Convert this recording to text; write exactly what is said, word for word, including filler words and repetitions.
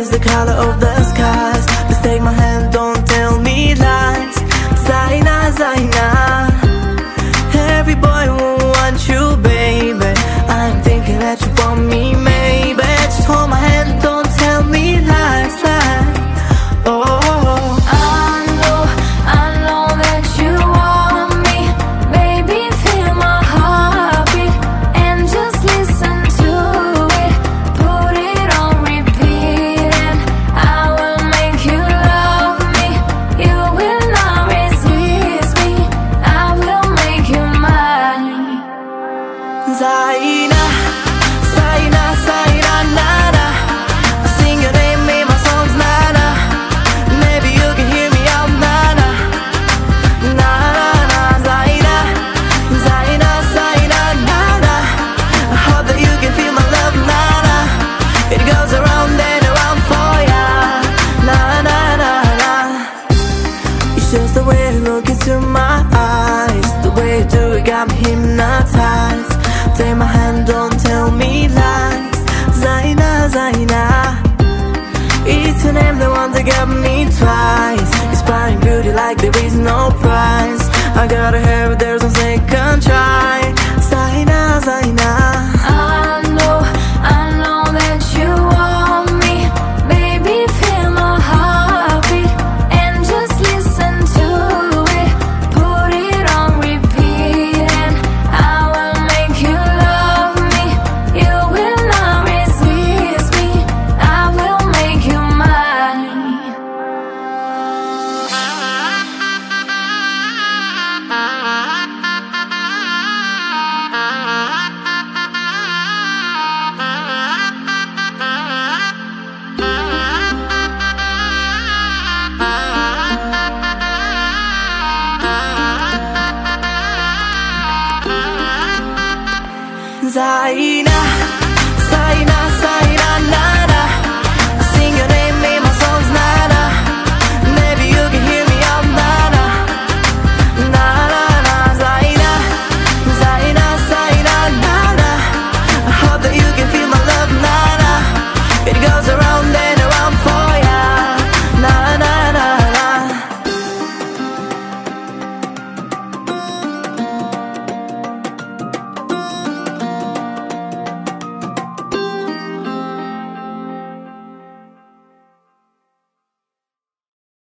change the color of the skies. Just take my hand, don't tell me lies. Zaina, Zaina, every boy will want you, baby. I'm thinking that you want me, maybe. Just hold my hand, don't tell me lies, lies. Oh, oh, oh. I know, I know that you want me, baby. Feel my heartbeat and just listen to it. Put it on repeat and I will make you love me. You will not resist me. I will make you mine. Zaina, Zaina, Zaina, nana. I sing your name in my songs, nana. Maybe you can hear me out, nana. Nana, Zaina, Zaina, Zaina, nana. I hope that you can feel my love, nana. It goes around and around for ya, na na na na. It's just the way you look into my eyes, the way you do it got me hypnotized. Take my hand, don't tell me lies. Zaina, Zaina, it's your name, the one that got me twice. Inspiring beauty like there is no price. I gotta have it, there's no second try. Zaina, Zaina, I know, I know that you want me, baby. Feel my heartbeat and just listen to it. Put it on repeat and I will make you love me. You will not resist me. I will make you mine. Zaina.